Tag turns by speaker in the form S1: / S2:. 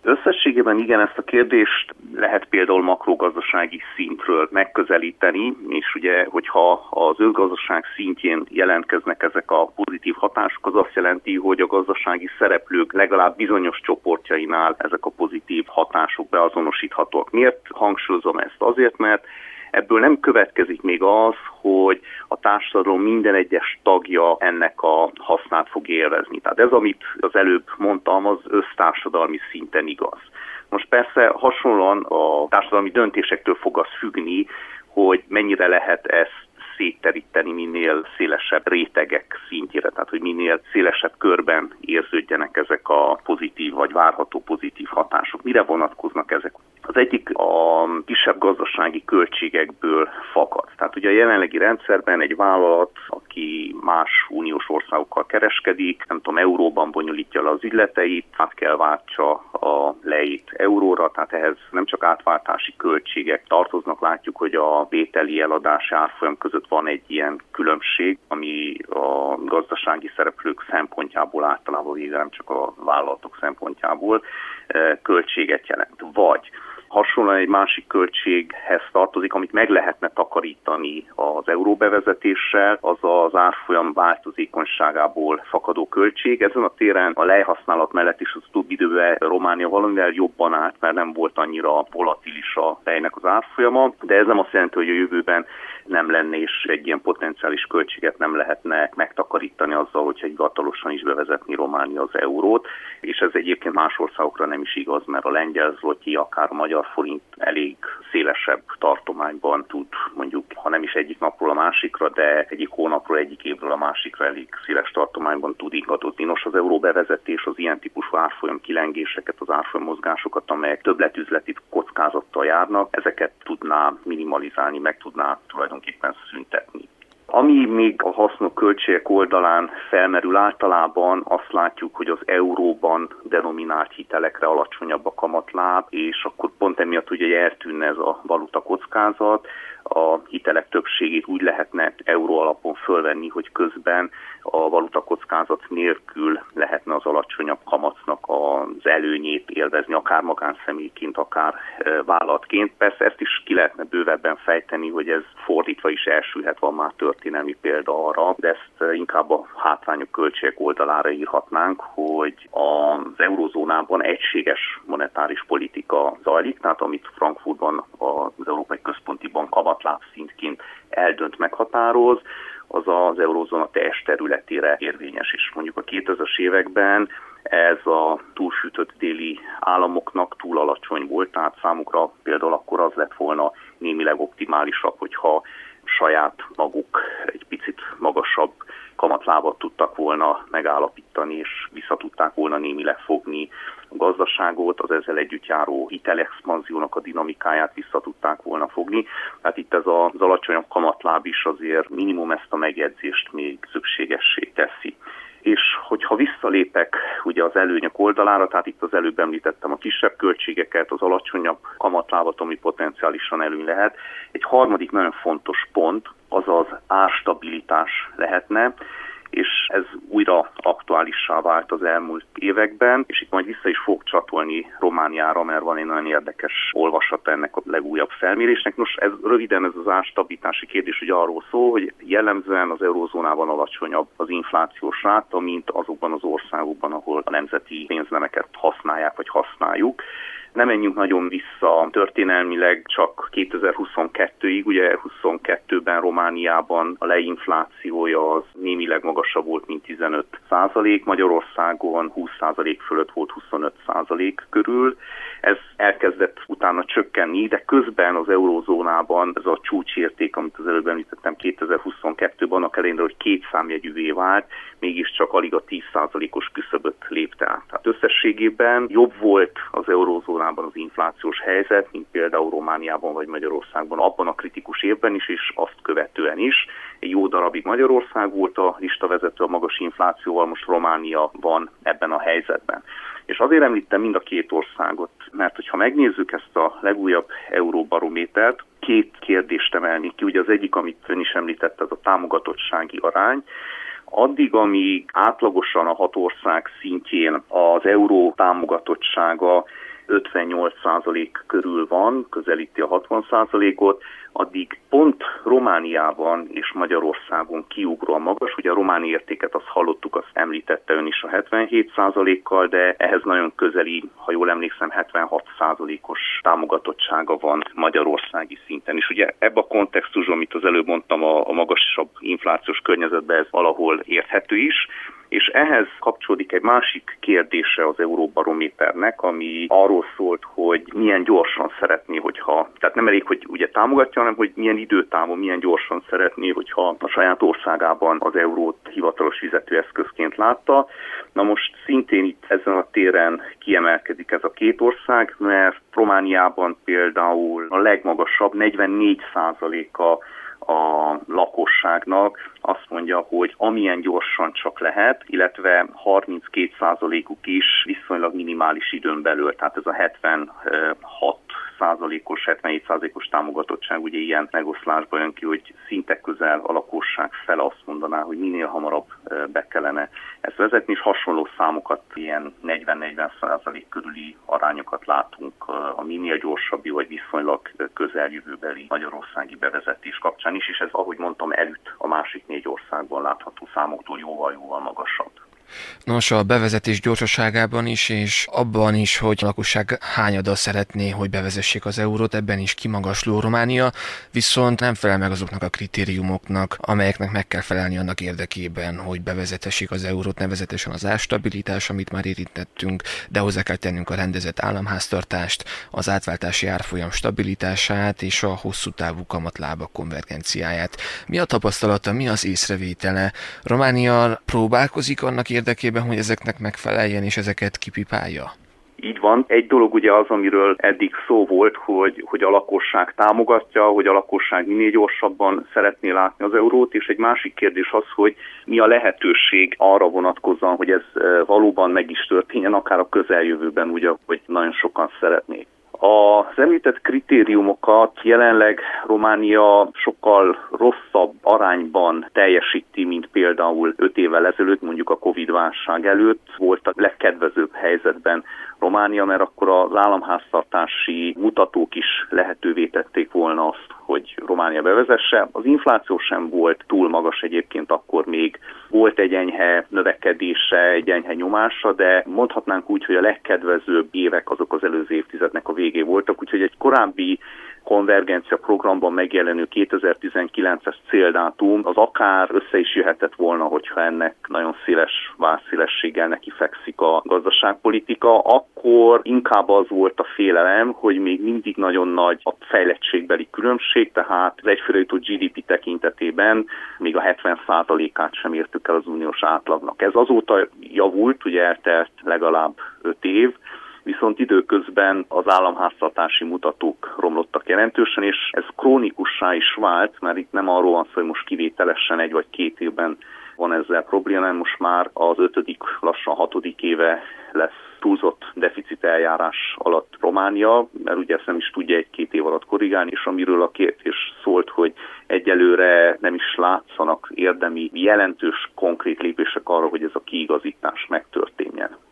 S1: Összességében igen, ezt a kérdést lehet például makrogazdasági szintről megközelíteni, és ugye, hogyha az özgazdaság szintjén jelentkeznek ezek a pozitív hatások, az azt jelenti, hogy a gazdasági szereplők legalább bizonyos csoportjainál ezek a pozitív hatások beazonosíthatóak. Miért hangsúlyozom ezt? Azért, mert ebből nem következik még az, hogy a társadalom minden egyes tagja ennek a hasznát fog élvezni. Tehát ez, amit az előbb mondtam, az össztársadalmi szinten igaz. Most persze hasonlóan a társadalmi döntésektől fog az függni, hogy mennyire lehet ezt szétteríteni minél szélesebb rétegek szintjére, tehát hogy minél szélesebb körben érződjenek ezek a pozitív vagy várható pozitív hatások. Mire vonatkoznak ezek? Az egyik a kisebb gazdasági költségekből fakad. Tehát ugye a jelenlegi rendszerben egy vállalat, aki más uniós országokkal kereskedik, nem tudom, euróban bonyolítja le az ügyleteit, át kell váltsa a leit euróra, tehát ehhez nem csak átváltási költségek tartoznak, látjuk, hogy a vételi eladási árfolyam között van egy ilyen különbség, ami a gazdasági szereplők szempontjából általában végül nem csak a vállalatok szempontjából költséget jelent. Vagy hasonlóan egy másik költséghez tartozik, amit meg lehetne takarítani az euróbevezetéssel, az az árfolyam változékonyságából fakadó költség. Ezen a téren a lejhasználat mellett is az utóbbi időben Románia valamivel jobban állt, mert nem volt annyira volatilis a lejnek az árfolyama, de ez nem azt jelenti, hogy a jövőben nem lenne, és egy ilyen potenciális költséget nem lehetne megtakarítani azzal, hogyha hivatalosan is bevezetni Románia az eurót, és ez egyébként más országokra nem is igaz, mert a lengyel zloty, akár a magyar forint elég szélesebb tartományban tud, mondjuk, ha nem is egyik napról a másikra, de egyik hónapról, egyik évről a másikra elég széles tartományban tud ingadozni. Nos, az euróbevezetés az ilyen típusú árfolyam kilengéseket, az árfolyam mozgásokat, amelyek többletüzleti kockázattal járnak, ezeket tudná minimalizálni, meg tudná tulajdonképpen szüntetni. Ami még a hasznok költségek oldalán felmerül általában, azt látjuk, hogy az euróban denominált hitelekre alacsonyabb a kamatláb, és akkor pont emiatt ugye eltűnne ez a valuta kockázat, a hitelek többségét úgy lehetne euró alapon fölvenni, hogy közben a valuta kockázat nélkül lehetne az alacsonyabb kamatnak az előnyét élvezni, akár magánszemélyként, akár vállalatként. Persze ezt is ki lehetne bővebben fejteni, hogy ez fordítva is elsülhet, van már történelmi példa arra, de ezt inkább a hátrányok költségek oldalára írhatnánk, hogy az eurózónában egységes monetáris politika zajlik, tehát amit Frankfurtban az Európai Központi Bank kamatláb szintként eldönt, meghatároz, az az eurózóna teljes területére érvényes is. Mondjuk a 2000-es években ez a túlsütött déli államoknak túl alacsony volt, tehát számukra például akkor az lett volna némileg optimálisabb, hogyha saját maguk egy picit magasabb kamatlábat tudtak volna megállapítani, és vissza tudták volna némileg fogni a gazdaságot, az ezzel együtt járó hitelexpanziónak a dinamikáját vissza tudták volna fogni. Hát itt ez az alacsonyabb kamatláb is azért minimum ezt a megjegyzést még szükségessé teszi. És hogyha visszalépek ugye az előnyök oldalára, tehát itt az előbb említettem a kisebb költségeket, az alacsonyabb kamatlábat, ami potenciálisan előny lehet. Egy harmadik nagyon fontos pont, az az árstabilitás lehetne, és ez újra aktuálissá vált az elmúlt években, és itt majd vissza is fog csatolni Romániára, mert van egy nagyon érdekes olvasata ennek a legújabb felmérésnek. Nos, ez röviden ez az árstabilitási kérdés ugye arról szól, hogy jellemzően az eurózónában alacsonyabb az inflációs ráta, mint azokban az országokban, ahol a nemzeti pénznemeket használják vagy használjuk. Nem menjünk nagyon vissza történelmileg, csak 2022-ig, ugye 22-ben Romániában a leinflációja az némileg magasabb volt, mint 15%, Magyarországon 20% fölött volt 25% körül. Ez elkezdett utána csökkenni, de közben az eurózónában ez a csúcsérték, amit az előbb említettem 2022-ben, annak ellenére, hogy két számjegyűvé vált, mégiscsak alig a 10%-os küszöböt lépte át. Tehát összességében jobb volt az eurózónában az inflációs helyzet, mint például Romániában vagy Magyarországban abban a kritikus évben is, és azt követően is. Egy jó darabig Magyarország volt a listavezető a magas inflációval, most Románia van ebben a helyzetben. És azért említem mind a két országot, mert hogyha megnézzük ezt a legújabb euróbarométert, két kérdést emelnék ki. Ugye az egyik, amit ön is említett, ez a támogatottsági arány. Addig, amíg átlagosan a 6 ország szintjén az euró támogatottsága 58% körül van, közelíti a 60%-ot, addig pont Romániában és Magyarországon kiugróan magas. Ugye a román értéket azt hallottuk, azt említette ön is a 77%-kal, de ehhez nagyon közeli, ha jól emlékszem, 76%-os támogatottsága van magyarországi szinten. És ugye ebben a kontextusban, amit az előbb mondtam, a magasabb inflációs környezetben ez valahol érthető is. És ehhez kapcsolódik egy másik kérdése az Euróbarométernek, ami arról szólt, hogy milyen gyorsan szeretné, tehát nem elég, hogy ugye támogatja, hanem hogy milyen időtávon, milyen gyorsan szeretné, hogyha a saját országában az eurót hivatalos fizetőeszközként látta. Na most szintén itt ezen a téren kiemelkedik ez a két ország, mert Romániában például a legmagasabb 44%-a a lakosságnak azt mondja, hogy amilyen gyorsan csak lehet, illetve 32%-uk is viszonylag minimális időn belül, tehát ez a 76%-os, 77%-os támogatottság ugye ilyen megoszlásban jön ki, hogy szinte közel a lakosság fele azt mondaná, hogy minél hamarabb be kellene ezt vezetni, és hasonló számokat, ilyen 40-40% körüli arányokat látunk a minél gyorsabbi vagy viszonylag közeljövőbeli magyarországi bevezetés kapcsán is, és ez, ahogy mondtam, elüt a másik 4 országban látható számoktól jóval magasabb.
S2: Nos, a bevezetés gyorsaságában is, és abban is, hogy a lakosság hányada szeretné, hogy bevezessék az eurót, ebben is kimagasló Románia, viszont nem felel meg azoknak a kritériumoknak, amelyeknek meg kell felelni annak érdekében, hogy bevezetessék az eurót, nevezetesen az árstabilitás, amit már érintettünk, de hozzá kell tennünk a rendezett államháztartást, az átváltási árfolyam stabilitását és a hosszú távú kamatlábak konvergenciáját. Mi a tapasztalata, mi az észrevétele? Románia próbálkozik annak érdekében, hogy ezeknek megfeleljen, és ezeket kipipálja?
S1: Így van. Egy dolog ugye az, amiről eddig szó volt, hogy a lakosság támogatja, hogy a lakosság minél gyorsabban szeretné látni az eurót, és egy másik kérdés az, hogy mi a lehetőség arra vonatkozóan, hogy ez valóban meg is történjen, akár a közeljövőben, ugye, hogy nagyon sokan szeretnék. Az említett kritériumokat jelenleg Románia sokkal rosszabb arányban teljesíti, mint például 5 évvel ezelőtt, mondjuk a Covid-válság előtt volt a legkedvezőbb helyzetben Románia, mert akkor az államháztartási mutatók is lehetővé tették volna azt, hogy Románia bevezesse. Az infláció sem volt túl magas egyébként, akkor még volt egy enyhe növekedése, egy enyhe nyomása, de mondhatnánk úgy, hogy a legkedvezőbb évek azok az előző évtizednek a végé voltak, úgyhogy egy korábbi konvergencia programban megjelenő 2019-es céldátum az akár össze is jöhetett volna, hogyha ennek nagyon széles vászszélességgel neki fekszik a gazdaságpolitika, akkor inkább az volt a félelem, hogy még mindig nagyon nagy a fejlettségbeli különbség, tehát az egyfőre jutó GDP tekintetében még a 70%-át sem értük el az uniós átlagnak. Ez azóta javult, ugye eltelt legalább 5 év, viszont időközben az államháztartási mutatók romlottak jelentősen, és ez krónikussá is vált, mert itt nem arról van szó, hogy most kivételesen 1 vagy 2 évben van ezzel probléma, hanem most már az 5., lassan 6. éve lesz túlzott deficit eljárás alatt Románia, mert ugye ezt nem is tudja 1-2 év alatt korrigálni, és amiről a kérdés szólt, hogy egyelőre nem is látszanak érdemi jelentős konkrét lépések arra, hogy ez a kiigazítás megtörténjen.